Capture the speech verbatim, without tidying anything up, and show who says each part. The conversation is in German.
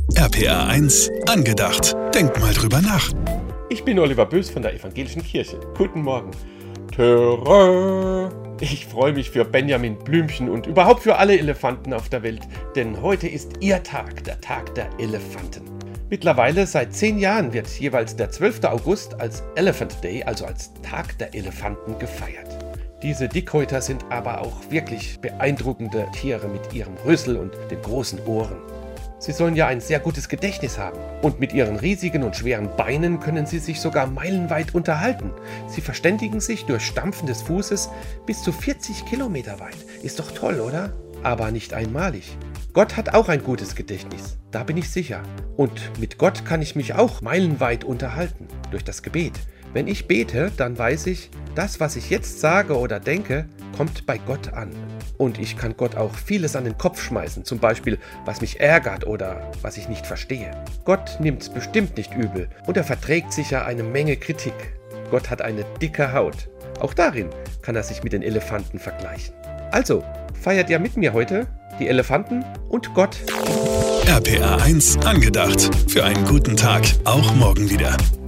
Speaker 1: R P R eins angedacht. Denk mal drüber nach.
Speaker 2: Ich bin Oliver Bös von der Evangelischen Kirche. Guten Morgen. Terrain. Ich freue mich für Benjamin Blümchen und überhaupt für alle Elefanten auf der Welt, denn heute ist ihr Tag, der Tag der Elefanten. Mittlerweile seit zehn Jahren wird jeweils der zwölfte August als Elephant Day, also als Tag der Elefanten, gefeiert. Diese Dickhäuter sind aber auch wirklich beeindruckende Tiere mit ihrem Rüssel und den großen Ohren. Sie sollen ja ein sehr gutes Gedächtnis haben und mit ihren riesigen und schweren Beinen können sie sich sogar meilenweit unterhalten. Sie verständigen sich durch Stampfen des Fußes bis zu vierzig Kilometer weit. Ist doch toll, oder? Aber nicht einmalig. Gott hat auch ein gutes Gedächtnis, da bin ich sicher. Und mit Gott kann ich mich auch meilenweit unterhalten, durch das Gebet. Wenn ich bete, dann weiß ich, das, was ich jetzt sage oder denke, kommt bei Gott an. Und ich kann Gott auch vieles an den Kopf schmeißen, zum Beispiel, was mich ärgert oder was ich nicht verstehe. Gott nimmt's bestimmt nicht übel und er verträgt sicher eine Menge Kritik. Gott hat eine dicke Haut. Auch darin kann er sich mit den Elefanten vergleichen. Also, feiert ihr mit mir heute die Elefanten und Gott?
Speaker 1: R P R eins angedacht. Für einen guten Tag, auch morgen wieder.